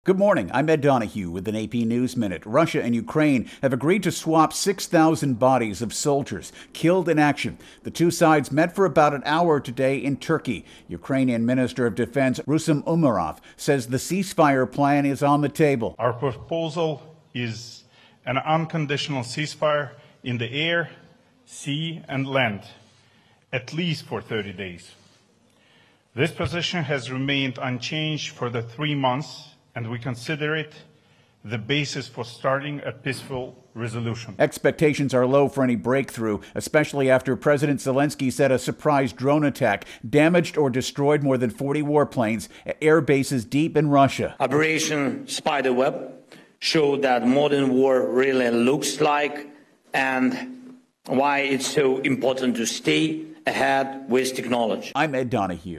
Good morning. I'm Ed Donahue with an AP News Minute. Russia and Ukraine have agreed to swap 6,000 bodies of soldiers killed in action. The two sides met for about an hour today in Turkey. Ukrainian Minister of Defense Rustem Umerov says the ceasefire plan is on the table. Our proposal is an unconditional ceasefire in the air, sea, and land, at least for 30 days. This position has remained unchanged for the 3 months, and we consider it the basis for starting a peaceful resolution. Expectations are low for any breakthrough, especially after President Zelensky said a surprise drone attack damaged or destroyed more than 40 warplanes at air bases deep in Russia. Operation Spiderweb showed that modern war really looks like and why it's so important to stay ahead with technology. I'm Ed Donahue.